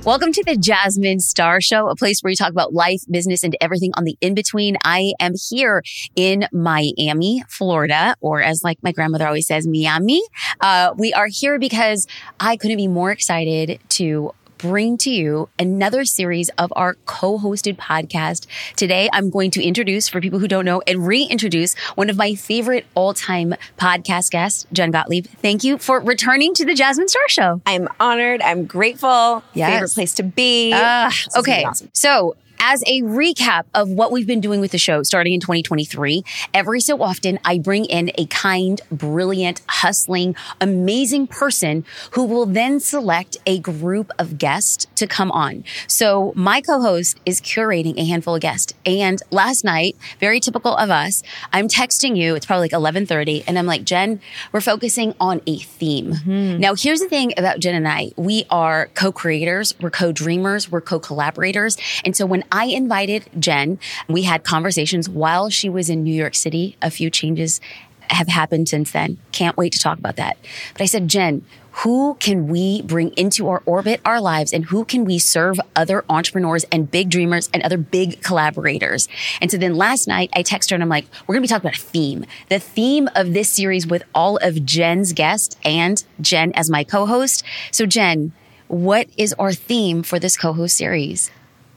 Welcome to the Jasmine Star Show, a place where we talk about life, business, and everything on the in-between. I am here in Miami, Florida, or as like my grandmother always says, Miami. We are here because I couldn't be more excited to bring to you another series of our co-hosted podcast. Today, I'm going to introduce, for people who don't know, and reintroduce one of my favorite all-time podcast guests, Jen Gottlieb. Thank you for returning to the Jasmine Star Show. I'm honored. I'm grateful. Yes. Favorite place to be. Okay. Awesome. So, as a recap of what we've been doing with the show starting in 2023, every so often I bring in a kind, brilliant, hustling, amazing person who will then select a group of guests to come on. So my co-host is curating a handful of guests. And last night, very typical of us, I'm texting you, it's probably like 11:30, and I'm like, Jen, we're focusing on a theme. Mm-hmm. Now, here's the thing about Jen and I. We are co-creators, we're co-dreamers, we're co-collaborators. And so when I invited Jen, we had conversations while she was in New York City. A few changes have happened since then. Can't wait to talk about that. But I said, Jen, who can we bring into our orbit, our lives, and who can we serve other entrepreneurs and big dreamers and other big collaborators? And so then last night I texted her and I'm like, we're going to be talking about a theme. The theme of this series with all of Jen's guests and Jen as my co-host. So Jen, what is our theme for this co-host series?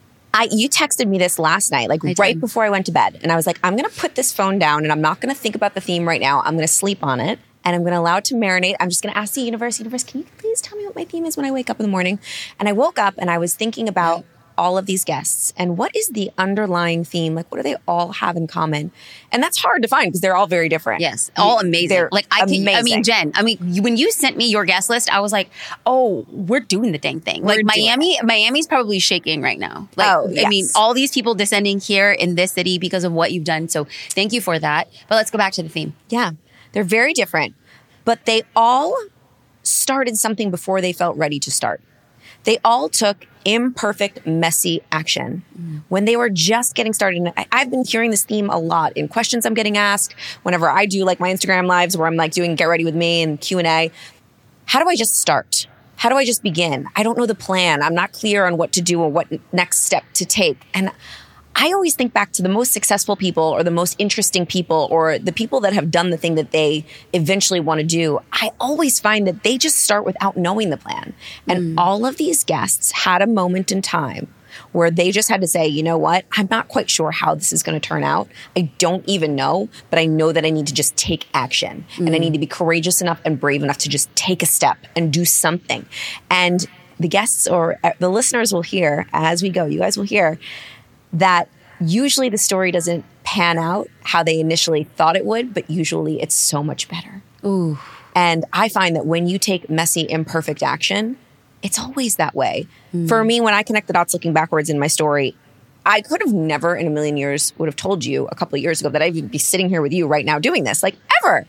You texted me this last night, like right before I went to bed. And I was like, I'm going to put this phone down and I'm not going to think about the theme right now. I'm going to sleep on it and I'm going to allow it to marinate. I'm just going to ask the universe, can you please tell me what my theme is when I wake up in the morning? And I woke up and I was thinking about all of these guests and what is the underlying theme? Like, what do they all have in common? And that's hard to find because they're all very different. Yes. All amazing. They're amazing. Jen, when you sent me your guest list, I was like, oh, we're doing the dang thing. Like Miami's probably shaking right now. Like, yes. I mean, all these people descending here in this city because of what you've done. So thank you for that. But let's go back to the theme. Yeah. They're very different, but they all started something before they felt ready to start. They all took imperfect, messy action when they were just getting started. I've been hearing this theme a lot in questions I'm getting asked whenever I do like my Instagram lives where I'm like doing Get Ready With Me and Q&A. How do I just start? How do I just begin? I don't know the plan. I'm not clear on what to do or what next step to take. And I always think back to the most successful people or the most interesting people or the people that have done the thing that they eventually want to do. I always find that they just start without knowing the plan. And all of these guests had a moment in time where they just had to say, you know what? I'm not quite sure how this is going to turn out. I don't even know, but I know that I need to just take action and I need to be courageous enough and brave enough to just take a step and do something. And the guests or the listeners will hear as we go, you guys will hear that usually the story doesn't pan out how they initially thought it would, but usually it's so much better. Ooh. And I find that when you take messy, imperfect action, it's always that way. For me, when I connect the dots looking backwards in my story, I could have never in a million years would have told you a couple of years ago that I would be sitting here with you right now doing this. Like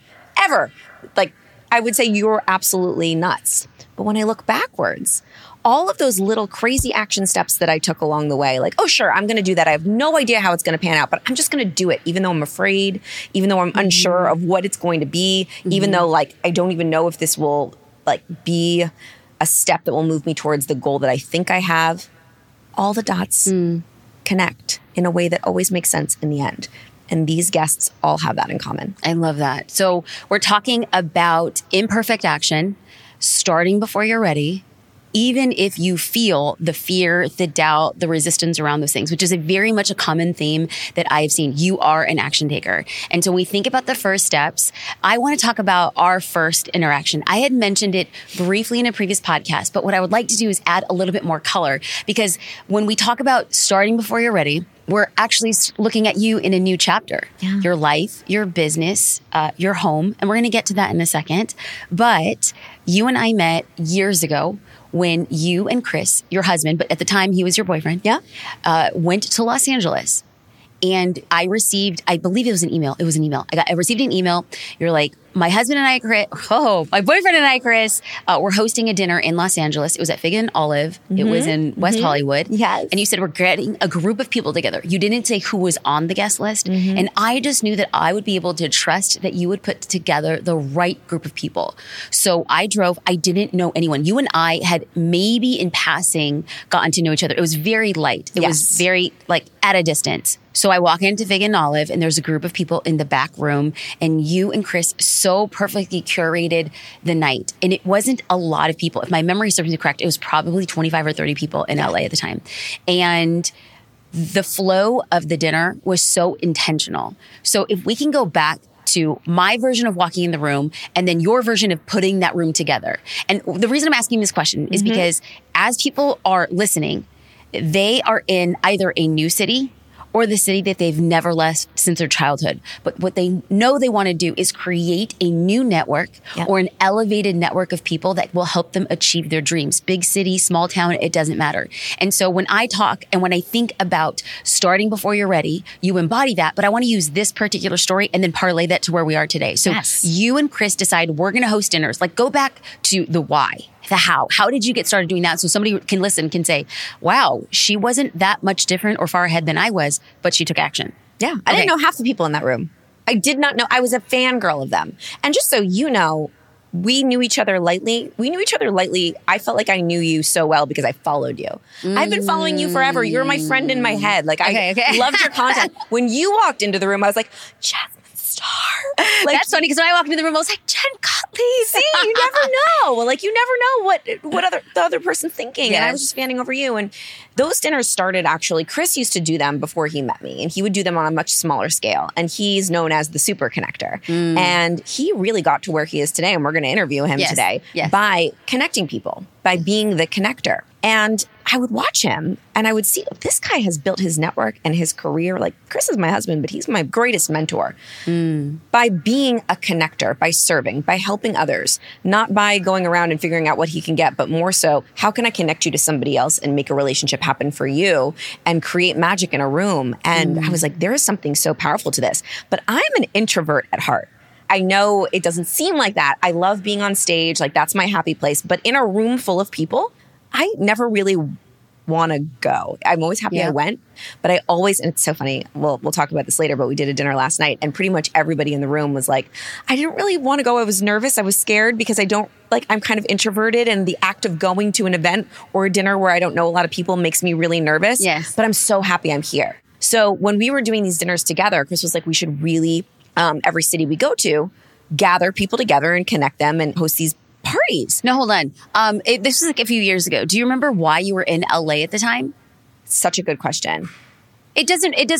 ever. Like I would say you're absolutely nuts. But when I look backwards, all of those little crazy action steps that I took along the way, like, oh, sure, I'm going to do that. I have no idea how it's going to pan out, but I'm just going to do it, even though I'm afraid, even though I'm unsure of what it's going to be, even though, like, I don't even know if this will, like, be a step that will move me towards the goal that I think I have. All the dots connect in a way that always makes sense in the end. And these guests all have that in common. I love that. So we're talking about imperfect action, starting before you're ready, even if you feel the fear, the doubt, the resistance around those things, which is a very much a common theme that I've seen. You are an action taker. And so we think about the first steps. I want to talk about our first interaction. I had mentioned it briefly in a previous podcast, but what I would like to do is add a little bit more color, because when we talk about starting before you're ready, we're actually looking at you in a new chapter. Yeah. Your life, your business, your home. And we're going to get to that in a second. But you and I met years ago when you and Chris, your husband, but at the time he was your boyfriend, went to Los Angeles. And I received, I believe it was an email. It was an email. I received an email. You're like, my husband and I, my boyfriend and I, Chris, were hosting a dinner in Los Angeles. It was at Fig and Olive. It was in West Hollywood. Yes. And you said we're getting a group of people together. You didn't say who was on the guest list. And I just knew that I would be able to trust that you would put together the right group of people. So I drove. I didn't know anyone. You and I had maybe in passing gotten to know each other. It was very light. It was very like at a distance. So I walk into Fig and Olive and there's a group of people in the back room and you and Chris so perfectly curated the night. And it wasn't a lot of people. If my memory serves me correct, it was probably 25 or 30 people in LA at the time. And the flow of the dinner was so intentional. So if we can go back to my version of walking in the room and then your version of putting that room together. And the reason I'm asking this question is because as people are listening, they are in either a new city or the city that they've never left since their childhood. But what they know they want to do is create a new network or an elevated network of people that will help them achieve their dreams. Big city, small town, it doesn't matter. And so when I talk and when I think about starting before you're ready, you embody that. But I want to use this particular story and then parlay that to where we are today. So you and Chris decide we're going to host dinners. Like go back to the why. The how. How did you get started doing that? So somebody can listen, can say, wow, she wasn't that much different or far ahead than I was, but she took action. Yeah. I didn't know half the people in that room. I did not know. I was a fangirl of them. And just so you know, we knew each other lightly. I felt like I knew you so well because I followed you. I've been following you forever. You're my friend in my head. Like I loved your content. When you walked into the room, I was like, Jasmine Star. Like, that's funny because when I walked into the room, I was like, Jen Gottlieb. See, you never know. Like you never know what the other person's thinking. And I was just fanning over you. And those dinners started actually, Chris used to do them before he met me. And he would do them on a much smaller scale. And he's known as the super connector. And he really got to where he is today. And we're going to interview him today by connecting people, by being the connector. And I would watch him and I would see this guy has built his network and his career. Like Chris is my husband, but he's my greatest mentor by being a connector, by serving, by helping others, not by going around and figuring out what he can get, but more so, how can I connect you to somebody else and make a relationship happen for you and create magic in a room? And I was like, there is something so powerful to this, but I'm an introvert at heart. I know it doesn't seem like that. I love being on stage. Like that's my happy place. But in a room full of people, I never really want to go. I'm always happy I went, but I always, and it's so funny, we'll talk about this later, but we did a dinner last night and pretty much everybody in the room was like, I didn't really want to go. I was nervous. I was scared because I'm kind of introverted and the act of going to an event or a dinner where I don't know a lot of people makes me really nervous. Yes. But I'm so happy I'm here. So when we were doing these dinners together, Chris was like, we should really, every city we go to, gather people together and connect them and host these parties. No, hold on. This was like a few years ago. Do you remember why you were in LA at the time? Such a good question. It doesn't matter.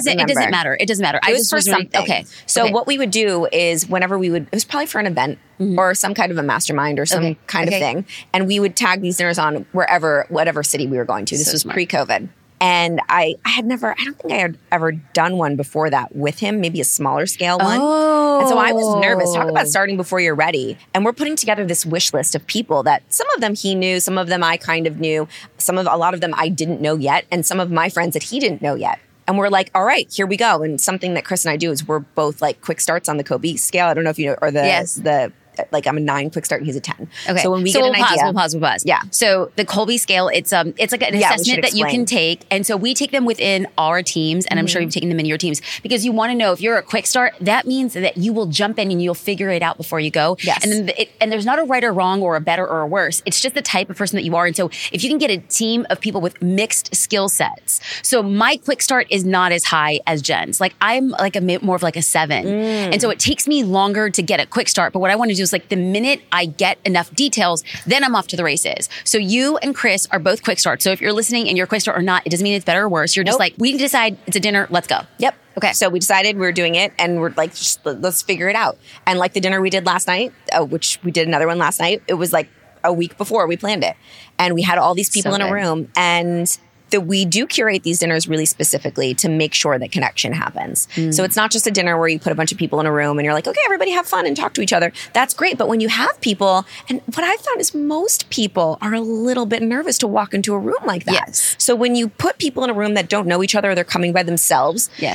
It doesn't matter. It was for something. Okay. So what we would do is whenever it was probably for an event or some kind of a mastermind or some kind of thing. And we would tag these dinners on whatever city we were going to. This was pre-COVID. And I don't think I had ever done one before that with him, maybe a smaller scale one. Oh. And so I was nervous. Talk about starting before you're ready. And we're putting together this wish list of people that some of them he knew, some of them I kind of knew, a lot of them I didn't know yet, and some of my friends that he didn't know yet. And we're like, all right, here we go. And something that Chris and I do is we're both like quick starts on the Kobe scale. I don't know if you know, or the like I'm a 9 quick start and he's a 10. Okay. So when we get an idea, we'll pause. Yeah. So the Kolbe scale, it's like an assessment that you can take. And so we take them within our teams, and I'm sure you've taken them in your teams, because you want to know if you're a quick start, that means that you will jump in and you'll figure it out before you go. Yes. And then and there's not a right or wrong or a better or a worse. It's just the type of person that you are. And so if you can get a team of people with mixed skill sets. So my quick start is not as high as Jen's. Like I'm like more of like a 7. And so it takes me longer to get a quick start. But what I want to do is like the minute I get enough details, then I'm off to the races. So you and Chris are both quick starts. So if you're listening and you're a quick start or not, it doesn't mean it's better or worse. You're just like, we can decide it's a dinner. Let's go. Yep. Okay. So we decided we were doing it and we're like, let's figure it out. And like the dinner we did last night, which we did another one last night, it was like a week before we planned it. And we had all these people in a room, and we do curate these dinners really specifically to make sure that connection happens. So it's not just a dinner where you put a bunch of people in a room and you're like, okay, everybody have fun and talk to each other. That's great. But when you have people, and what I've found is most people are a little bit nervous to walk into a room like that. Yes. So when you put people in a room that don't know each other, or they're coming by themselves. Yes.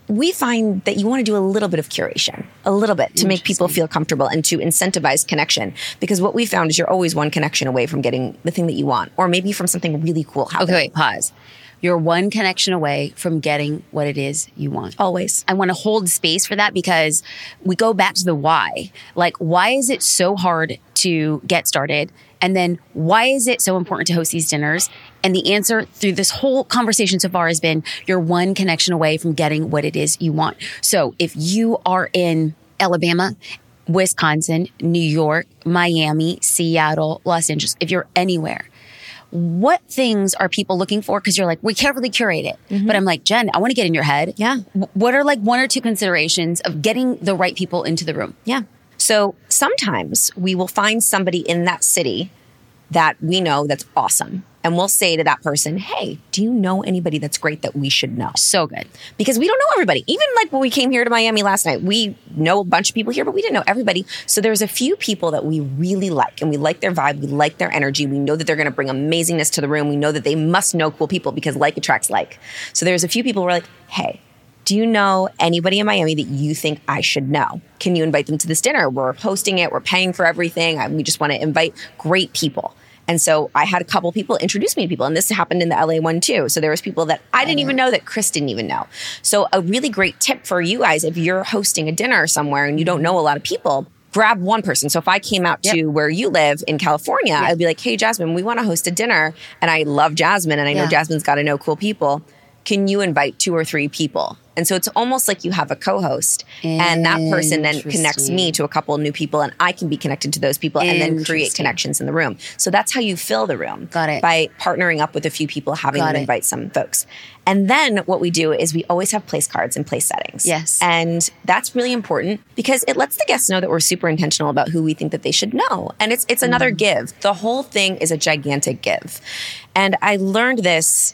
we find that you want to do a little bit of curation, a little bit to make people feel comfortable and to incentivize connection. Because what we found is you're always one connection away from getting the thing that you want, or maybe from something really cool happening. Okay, wait, pause. You're one connection away from getting what it is you want. Always. I want to hold space for that because we go back to the why. Like, why is it so hard to get started? And then why is it so important to host these dinners? And the answer through this whole conversation so far has been you're one connection away from getting what it is you want. So if you are in Alabama, Wisconsin, New York, Miami, Seattle, Los Angeles, if you're anywhere, what things are people looking for? Because you're like, we carefully curate it. But I'm like, Jen, I want to get in your head. Yeah. What are like one or two considerations of getting the right people into the room? Yeah. So sometimes we will find somebody in that city that we know that's awesome. And we'll say to that person, hey, do you know anybody that's great that we should know? So good. Because we don't know everybody. Even like when we came here to Miami last night, we know a bunch of people here, but we didn't know everybody. So there's a few people that we really like, and we like their vibe. We like their energy. We know that they're going to bring amazingness to the room. We know that they must know cool people because like attracts like. So there's a few people who are like, hey, do you know anybody in Miami that you think I should know? Can you invite them to this dinner? We're hosting it. We're paying for everything. We just want to invite great people. And so I had a couple people introduce me to people, and this happened in the LA one too. So there was people that I didn't even know that Chris didn't even know. So a really great tip for you guys, if you're hosting a dinner somewhere and you don't know a lot of people, grab one person. So if I came out to where you live in California, I'd be like, hey, Jasmine, we want to host a dinner. And I love Jasmine, and I know Jasmine's got to know cool people. Can you invite 2 or 3 people? And so it's almost like you have a co-host, and that person then connects me to a couple of new people, and I can be connected to those people and then create connections in the room. So that's how you fill the room. Got it. By partnering up with a few people, having them invite some folks. And then what we do is we always have place cards and place settings. Yes. And that's really important because it lets the guests know that we're super intentional about who we think that they should know. And it's another give. The whole thing is a gigantic give. And I learned this,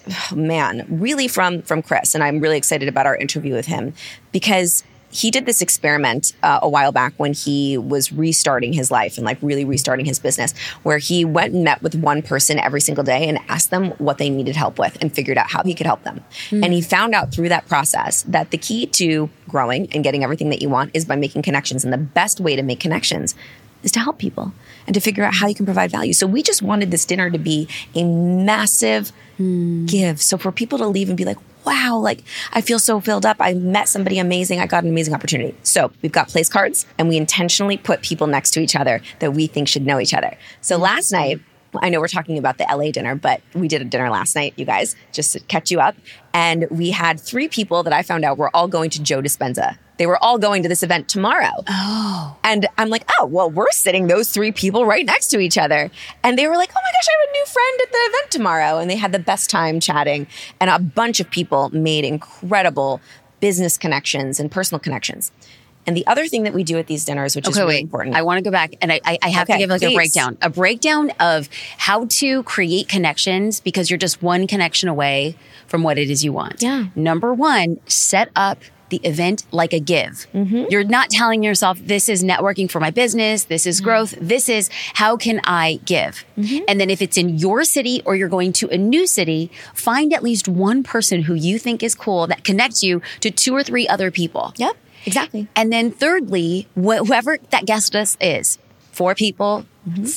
really from Chris. And I'm really excited about our interview with him because he did this experiment a while back when he was restarting his life and like really restarting his business, where he went and met with one person every single day and asked them what they needed help with and figured out how he could help them. And he found out through that process that the key to growing and getting everything that you want is by making connections. And the best way to make connections is to help people and to figure out how you can provide value. So we just wanted this dinner to be a massive give. So for people to leave and be like, wow, like I feel so filled up. I met somebody amazing. I got an amazing opportunity. So we've got place cards, and we intentionally put people next to each other that we think should know each other. So last night, I know we're talking about the LA dinner, but we did a dinner last night, you guys, just to catch you up. And we had 3 people that I found out were all going to Joe Dispenza. They were all going to this event tomorrow. Oh. And I'm like, oh, well, we're sitting those 3 people right next to each other. And they were like, oh my gosh, I have a new friend at the event tomorrow. And they had the best time chatting. And a bunch of people made incredible business connections and personal connections. And the other thing that we do at these dinners, which is really important. I want to go back and I have to give like a breakdown of how to create connections because you're just one connection away from what it is you want. Yeah. Number 1, set up the event like a give. You're not telling yourself, this is networking for my business, this is growth, this is how can I give? And then if it's in your city or you're going to a new city, find at least one person who you think is cool that connects you to 2 or 3 other people. Yep, exactly. And then thirdly, whoever that guest list is, 4 people,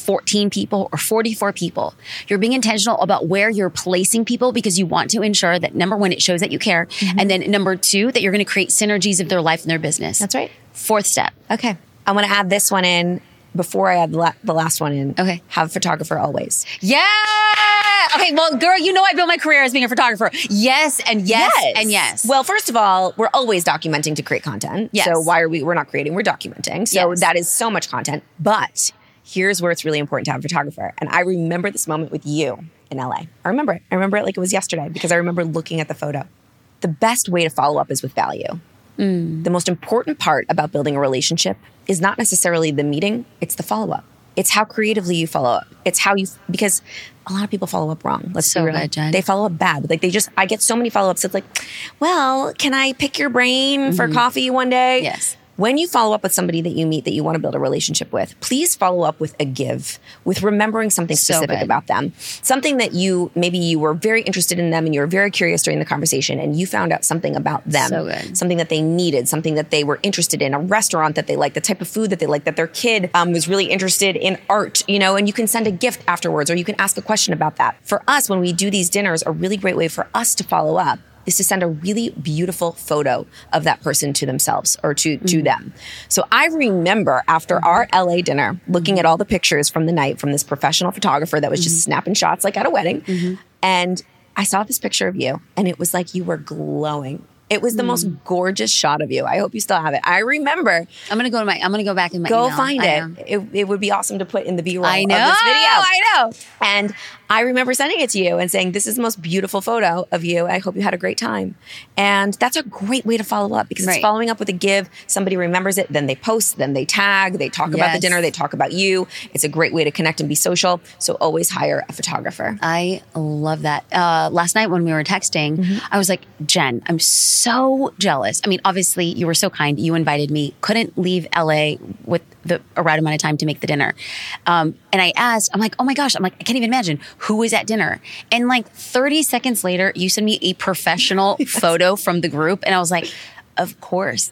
14 people, or 44 people. You're being intentional about where you're placing people because you want to ensure that number 1, it shows that you care. And then number 2, that you're going to create synergies of their life and their business. That's right. 4th step. Okay. I want to add this one in before I add the last one in. Okay. Have a photographer always. Yeah. Okay. Well, girl, you know I built my career as being a photographer. Yes, and yes, and yes. Well, first of all, we're always documenting to create content. Yes. So why are we're not creating, we're documenting. So that is so much content. But here's where it's really important to have a photographer. And I remember this moment with you in LA. I remember it. I remember it like it was yesterday because I remember looking at the photo. The best way to follow up is with value. The most important part about building a relationship is not necessarily the meeting, it's the follow-up. It's how creatively you follow up. It's how you, because a lot of people follow up wrong. Let's be real. Good, Jen. They follow up bad. Like I get so many follow-ups. It's like, well, can I pick your brain for coffee one day? Yes. when you follow up with somebody that you meet that you want to build a relationship with, please follow up with a give, with remembering something specific about them. Something that maybe you were very interested in them and you were very curious during the conversation and you found out something about them. So good. Something that they needed, something that they were interested in, a restaurant that they liked, the type of food that they liked, that their kid was really interested in art, and you can send a gift afterwards or you can ask a question about that. For us, when we do these dinners, a really great way for us to follow up is to send a really beautiful photo of that person to themselves or to them. So I remember after our LA dinner, looking at all the pictures from the night from this professional photographer that was just snapping shots like at a wedding. And I saw this picture of you and it was like you were glowing. It was the most gorgeous shot of you. I hope you still have it. I remember. I'm gonna go back in my Go email. find it. It would be awesome to put in the B-roll I know, of this video. I know. And I remember sending it to you and saying, this is the most beautiful photo of you. I hope you had a great time. And that's a great way to follow up because it's following up with a give. Somebody remembers it, then they post, then they tag, they talk about the dinner, they talk about you. It's a great way to connect and be social. So always hire a photographer. I love that. Last night when we were texting, I was like, Jen, I'm so jealous. I mean, obviously you were so kind. You invited me, couldn't leave LA with a right amount of time to make the dinner. And I asked, I'm like, oh my gosh, I can't even imagine who was at dinner. And like 30 seconds later, you sent me a professional photo from the group. And I was like, of course,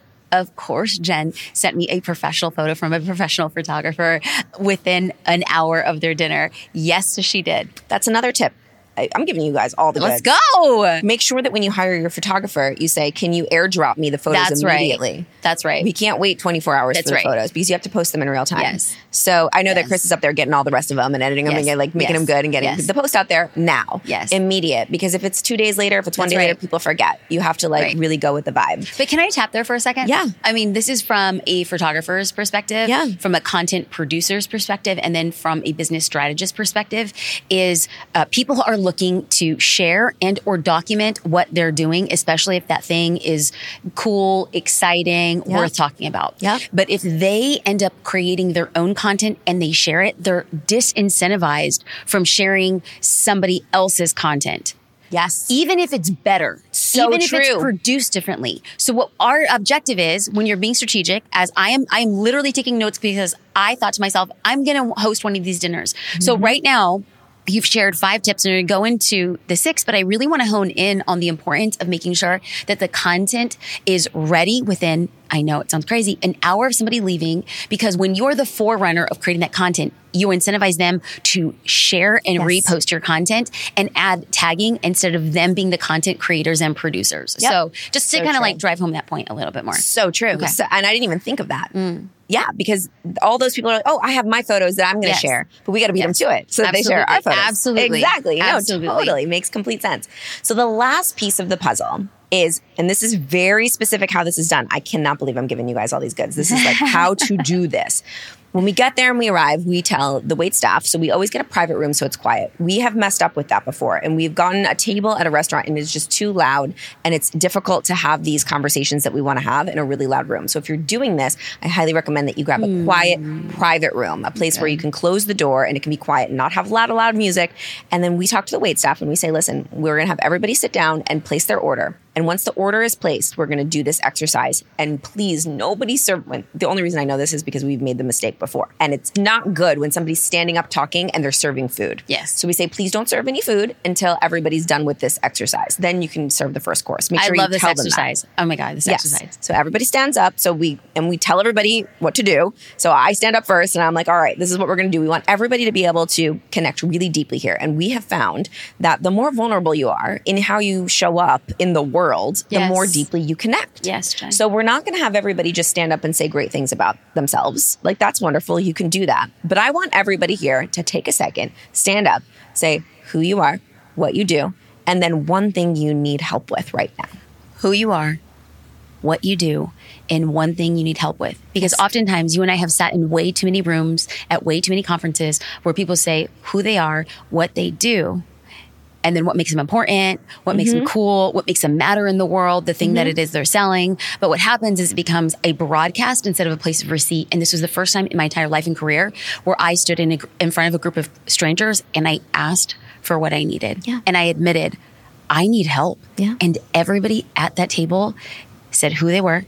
Jen sent me a professional photo from a professional photographer within an hour of their dinner. Yes, she did. That's another tip. I'm giving you guys all the Let's goods. go. Make sure that when you hire your photographer, you say, can you airdrop me the photos immediately? That's right. We can't wait 24 hours for the photos because you have to post them in real time. Yes. So I know that Chris is up there getting all the rest of them and editing them and making them good and getting the post out there now. Yes. Immediate. Because if it's 2 days later, if it's 1 day later, people forget. You have to really go with the vibe. But can I tap there for a second? Yeah. I mean, this is from a photographer's perspective, from a content producer's perspective, and then from a business strategist perspective is people are looking to share and or document what they're doing, especially if that thing is cool, exciting, worth talking about. But if they end up creating their own content and they share it, they're disincentivized from sharing somebody else's content. Yes. Even if it's better. So even if true. it's produced differently. So what our objective is when you're being strategic, as I'm literally taking notes because I thought to myself, I'm going to host one of these dinners. So right now, you've shared 5 tips and you're going to go into the 6th, but I really want to hone in on the importance of making sure that the content is ready within, I know it sounds crazy, an hour of somebody leaving, because when you're the forerunner of creating that content, you incentivize them to share and repost your content and add tagging instead of them being the content creators and producers. So just to kind of like drive home that point a little bit more. So true. Okay. So, and I didn't even think of that. Yeah, because all those people are like, oh, I have my photos that I'm going to share, but we got to beat them to it. So they share our photos. Absolutely. Exactly. No, totally. Makes complete sense. So the last piece of the puzzle is, and this is very specific how this is done. I cannot believe I'm giving you guys all these goods. This is like how to do this. When we get there and we arrive, we tell the wait staff. So we always get a private room so it's quiet. We have messed up with that before. And we've gotten a table at a restaurant and it's just too loud. And it's difficult to have these conversations that we want to have in a really loud room. So if you're doing this, I highly recommend that you grab a quiet, private room, a place where you can close the door and it can be quiet and not have loud music. And then we talk to the wait staff and we say, listen, we're going to have everybody sit down and place their order. And once the order is placed, we're going to do this exercise. And please, nobody serve. The only reason I know this is because we've made the mistake before. And it's not good when somebody's standing up talking and they're serving food. Yes. So we say, please don't serve any food until everybody's done with this exercise. Then you can serve the first course. Make sure I love you this tell exercise. them that. Oh my God, this exercise. So everybody stands up. So we tell everybody what to do. So I stand up first and I'm like, all right, this is what we're going to do. We want everybody to be able to connect really deeply here. And we have found that the more vulnerable you are in how you show up in the world, the more deeply you connect. Yes, Jen. So we're not going to have everybody just stand up and say great things about themselves. Like, that's wonderful. You can do that. But I want everybody here to take a second, stand up, say who you are, what you do, and then one thing you need help with right now. Who you are, what you do, and one thing you need help with. Because oftentimes you and I have sat in way too many rooms at way too many conferences where people say who they are, what they do, and then what makes them important, what makes them cool, what makes them matter in the world, the thing that it is they're selling. But what happens is it becomes a broadcast instead of a place of receipt. And this was the first time in my entire life and career where I stood in front of a group of strangers and I asked for what I needed. Yeah. And I admitted, I need help. Yeah. And everybody at that table said who they were,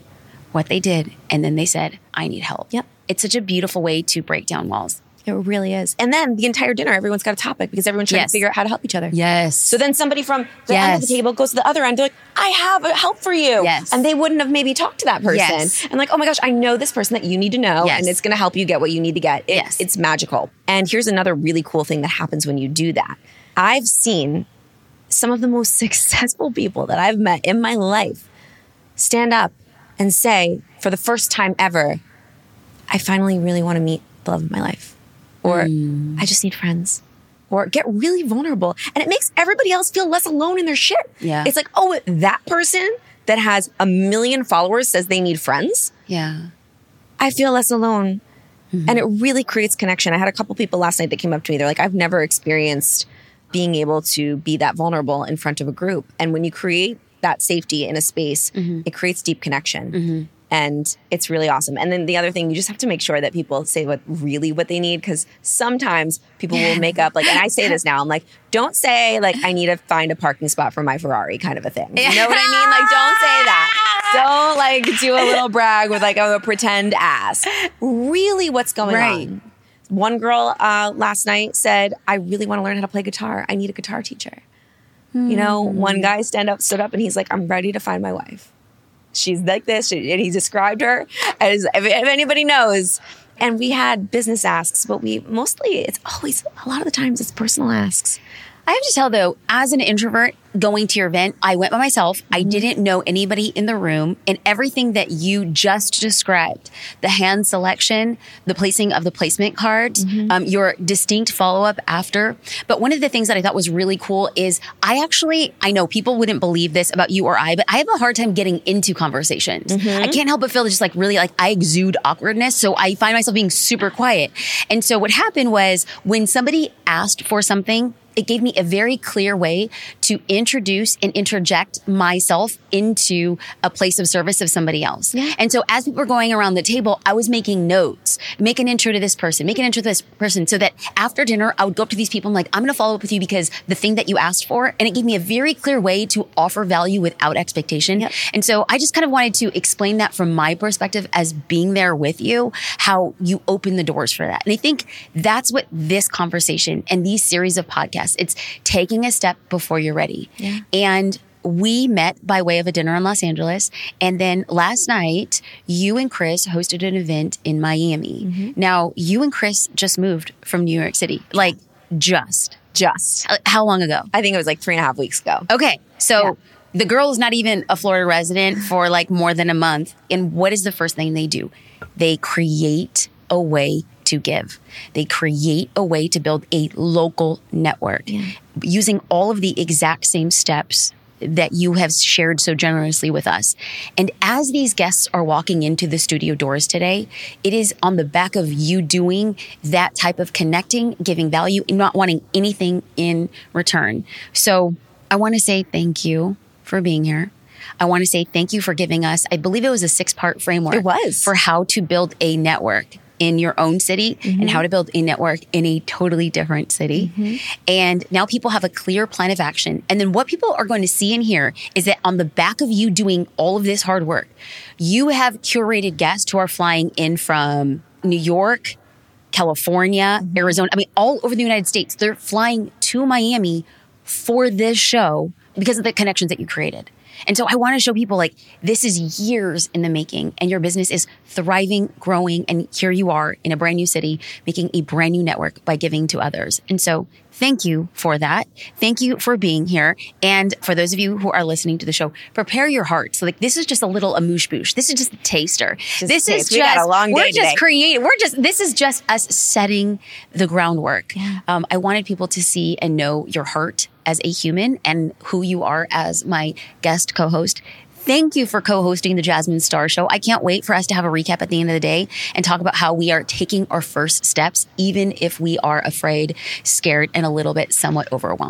what they did, and then they said, I need help. Yep. It's such a beautiful way to break down walls. It really is. And then the entire dinner, everyone's got a topic because everyone's trying to figure out how to help each other. Yes. So then somebody from the end of the table goes to the other end. They're like, I have help for you. Yes. And they wouldn't have maybe talked to that person. Yes. And like, oh my gosh, I know this person that you need to know. Yes. And it's going to help you get what you need to get. It's magical. And here's another really cool thing that happens when you do that. I've seen some of the most successful people that I've met in my life stand up and say, for the first time ever, I finally really want to meet the love of my life. Or I just need friends. Or get really vulnerable. And it makes everybody else feel less alone in their shit. Yeah. It's like, oh, that person that has 1 million followers says they need friends. Yeah. I feel less alone. And it really creates connection. I had a couple people last night that came up to me. They're like, I've never experienced being able to be that vulnerable in front of a group. And when you create that safety in a space, it creates deep connection. And it's really awesome. And then the other thing, you just have to make sure that people say what they need. Because sometimes people will make up, like, and I say this now, I'm like, don't say, like, I need to find a parking spot for my Ferrari kind of a thing. You know what I mean? Like, don't say that. Don't, like, do a little brag with, like, a pretend ass. Really what's going on. One girl last night said, I really want to learn how to play guitar. I need a guitar teacher. You know, one guy stood up and he's like, I'm ready to find my wife. She's like this. And he described her as, if anybody knows. And we had business asks, but it's always, a lot of the times it's personal asks. I have to tell though, as an introvert going to your event, I went by myself. I didn't know anybody in the room, and everything that you just described, the hand selection, the placing of the placement cards, your distinct follow-up after. But one of the things that I thought was really cool is I know people wouldn't believe this about you or I, but I have a hard time getting into conversations. I can't help but feel just like really like I exude awkwardness. So I find myself being super quiet. And so what happened was when somebody asked for something, it gave me a very clear way to introduce and interject myself into a place of service of somebody else. Yeah. And so as we were going around the table, I was making notes, make an intro to this person, so that after dinner, I would go up to these people and like, I'm going to follow up with you because the thing that you asked for, and it gave me a very clear way to offer value without expectation. Yep. And so I just kind of wanted to explain that from my perspective as being there with you, how you open the doors for that. And I think that's what this conversation and these series of podcasts, it's taking a step before you're ready. Yeah. And we met by way of a dinner in Los Angeles. And then last night, you and Chris hosted an event in Miami. Now, you and Chris just moved from New York City. Like, just. How long ago? I think it was like 3.5 weeks ago. Okay. So the girl is not even a Florida resident for like more than a month. And what is the first thing they do? They create a way to give. They create a way to build a local network using all of the exact same steps that you have shared so generously with us. And as these guests are walking into the studio doors today, it is on the back of you doing that type of connecting, giving value, and not wanting anything in return. So I want to say thank you for being here. I want to say thank you for giving us, I believe it was a 6-part framework. It was. For how to build a network in your own city and how to build a network in a totally different city. And now people have a clear plan of action. And then what people are going to see and hear is that on the back of you doing all of this hard work, you have curated guests who are flying in from New York, California, Arizona, I mean, all over the United States. They're flying to Miami for this show because of the connections that you created. And so I want to show people like this is years in the making and your business is thriving, growing, and here you are in a brand new city making a brand new network by giving to others. And so thank you for that. Thank you for being here. And for those of you who are listening to the show, prepare your hearts. So like this is just a little amuse-bouche. This is just a taster. This is we got a long day today. This is just us setting the groundwork. Yeah. I wanted people to see and know your heart as a human and who you are as my guest co-host. Thank you for co-hosting the Jasmine Star Show. I can't wait for us to have a recap at the end of the day and talk about how we are taking our first steps, even if we are afraid, scared, and a little bit somewhat overwhelmed.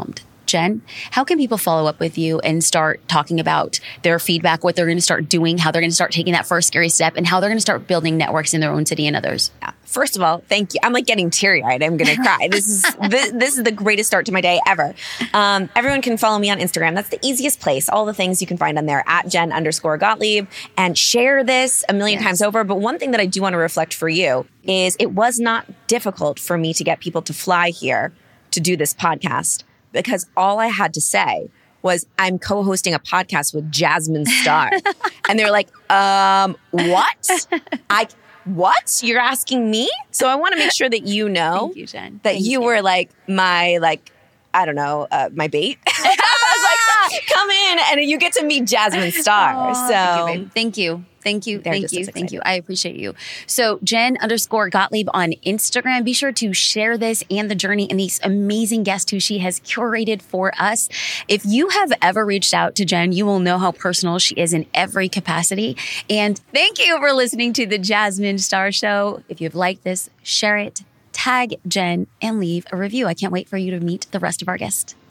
Jen, how can people follow up with you and start talking about their feedback, what they're going to start doing, how they're going to start taking that first scary step, and how they're going to start building networks in their own city and others? Yeah. First of all, thank you. I'm like getting teary-eyed. I'm going to cry. This is the greatest start to my day ever. Everyone can follow me on Instagram. That's the easiest place. All the things you can find on there at Jen_Gottlieb, and share this a million times over. But one thing that I do want to reflect for you is it was not difficult for me to get people to fly here to do this podcast, because all I had to say was, I'm co-hosting a podcast with Jasmine Star. And they're like, what? What? You're asking me? So I want to make sure that you know Thank you, Jen. that you were like my, I don't know, my bait. I was like, come in and you get to meet Jasmine Star. Thank you. Thank you. excited. I appreciate you. So Jen_Gottlieb on Instagram. Be sure to share this and the journey and these amazing guests who she has curated for us. If you have ever reached out to Jen, you will know how personal she is in every capacity. And thank you for listening to the Jasmine Star Show. If you've liked this, share it, tag Jen, and leave a review. I can't wait for you to meet the rest of our guests.